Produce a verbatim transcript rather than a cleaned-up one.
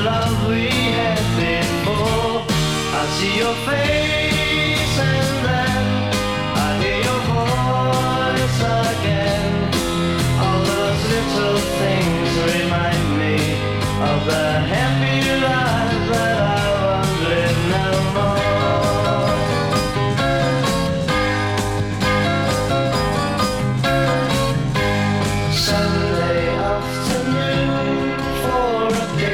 love we had before. I see your face and then I hear your voice again. All those little things remind me of the happy life